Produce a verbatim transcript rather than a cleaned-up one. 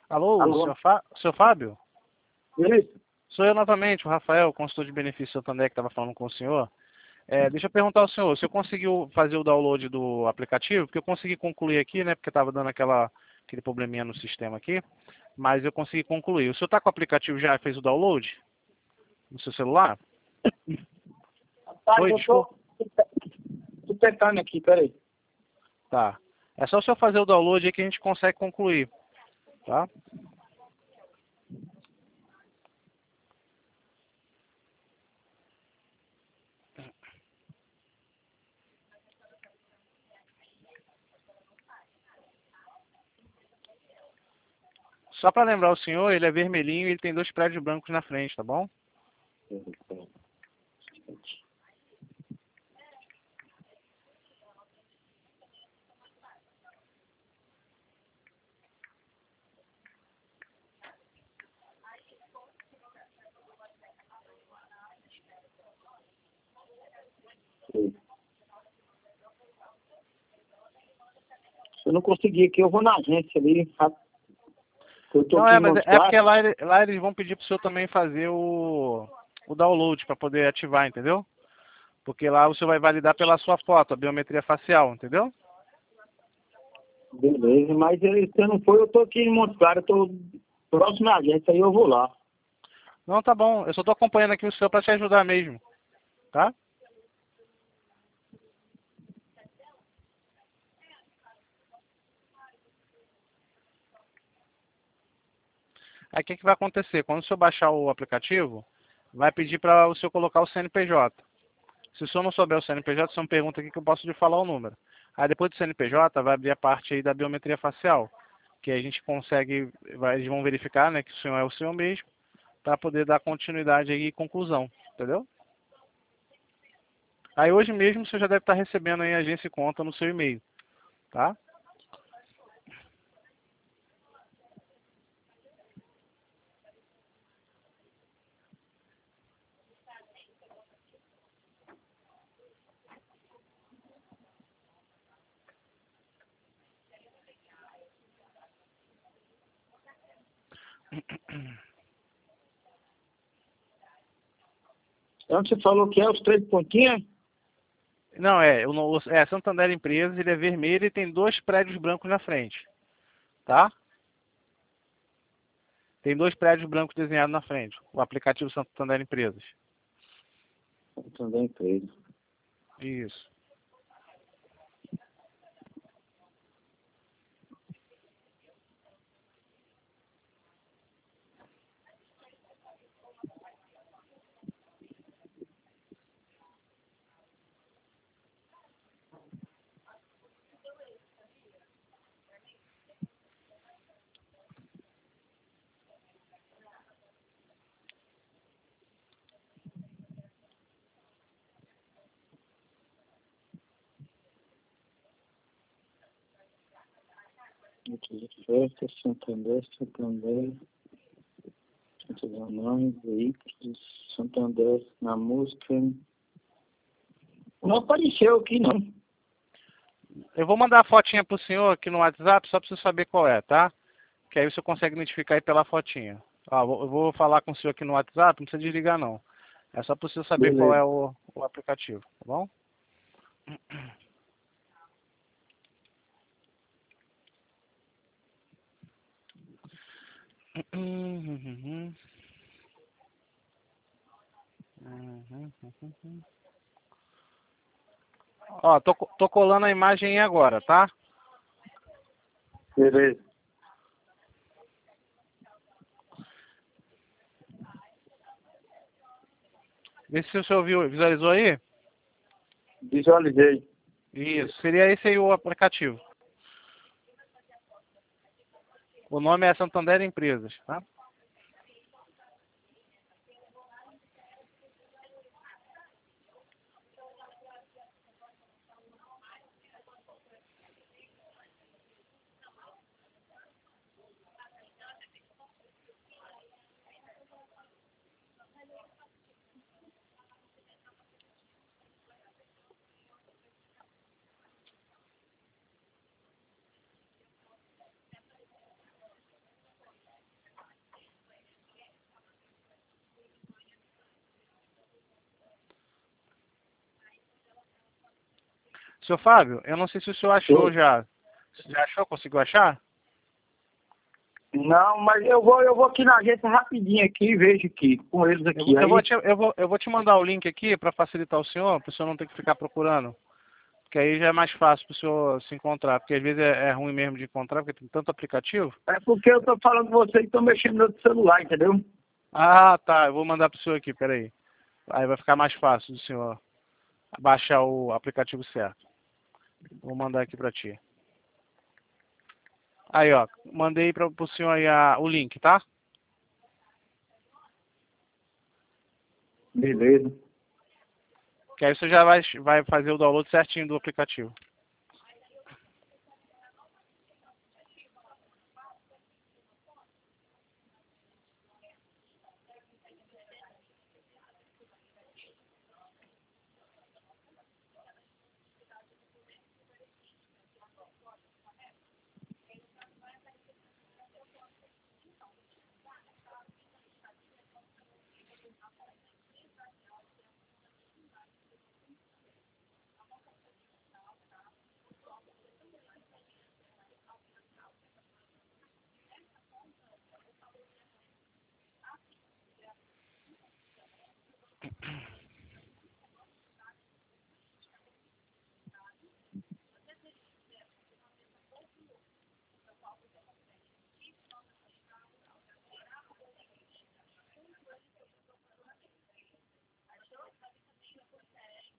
Alô, Alô? senhor, Fá... senhor Fábio? Isso. Sou eu novamente, o Rafael, consultor de benefício Santander, que estava falando com o senhor. É, deixa eu perguntar ao senhor, o senhor conseguiu fazer o download do aplicativo? Porque eu consegui concluir aqui, né? Porque estava dando aquela, aquele probleminha no sistema aqui. Mas eu consegui concluir. O senhor está com o aplicativo já? Fez o download? No seu celular? Rapaz, Oi, eu desculpa. tô, tô tentando aqui, peraí. Tá. É só o senhor fazer o download aí que a gente consegue concluir. Tá? Só para lembrar o senhor, ele é vermelhinho e ele tem dois prédios brancos na frente, tá bom? Se eu não conseguir aqui, eu vou na agência ali, sabe? Eu tô Não aqui é, em mas Montes é porque Claros. lá, ele- lá eles vão pedir pro senhor também fazer o, o download para poder ativar, entendeu? Porque lá o senhor vai validar pela sua foto, a biometria facial, entendeu? Beleza, mas ele, se não for, eu tô aqui em Montes Claros, eu tô próximo à agência, aí eu vou lá. Não, tá bom. Eu só tô acompanhando aqui o senhor para te ajudar mesmo, tá? Aí o que, que vai acontecer? Quando o senhor baixar o aplicativo, vai pedir para o senhor colocar o C N P J. Se o senhor não souber o C N P J, o senhor me pergunta aqui que eu posso lhe falar o número. Aí depois do C N P J vai abrir a parte aí da biometria facial, que a gente consegue, vai, eles vão verificar, né, que o senhor é o senhor mesmo, para poder dar continuidade aí e conclusão, entendeu? Aí hoje mesmo você já deve estar recebendo aí a agência e conta no seu e-mail, tá? Então você falou que é os três pontinhos? Não, é, o, no- é Santander Empresas, ele é vermelho e tem dois prédios brancos na frente, tá? Tem dois prédios brancos desenhados na frente, o aplicativo Santander Empresas. Também três. Isso. Festa, Santander, Santander, Santander não, veículos, Santander na música. Não apareceu aqui não. Eu vou mandar a fotinha pro senhor aqui no WhatsApp, só para você saber qual é, tá? Que aí você consegue identificar aí pela fotinha. Ó, vou- eu vou falar com o senhor aqui no WhatsApp, não precisa desligar não. É só para você saber qual Beleza. é o, o aplicativo, tá bom? Ó, tô, co- tô colando a imagem aí agora, tá? Beleza. Vê se o senhor viu, visualizou aí. Visualizei. Isso, seria esse aí o aplicativo. O nome é Santander Empresas, tá? Seu Fábio, eu não sei se o senhor achou Oi. já. Você já achou? Conseguiu achar? Não, mas eu vou, eu vou aqui na agência rapidinho aqui e vejo aqui, com eles Eu, aqui. vou- eu, vou Aí, te, eu, vou, eu vou te mandar o link aqui para facilitar o senhor, para o senhor não ter que ficar procurando. Porque aí já é mais fácil para o senhor se encontrar. Porque às vezes é, é ruim mesmo de encontrar, porque tem tanto aplicativo. é porque eu tô falando com você e tô mexendo no outro celular, entendeu? Ah, tá. Eu vou mandar para o senhor aqui, peraí. Aí vai ficar mais fácil do senhor baixar o aplicativo certo. Vou mandar aqui para ti. Aí, ó. Mandei para o senhor aí a, o link, tá? Beleza. Que aí você já vai, vai fazer o download certinho do aplicativo.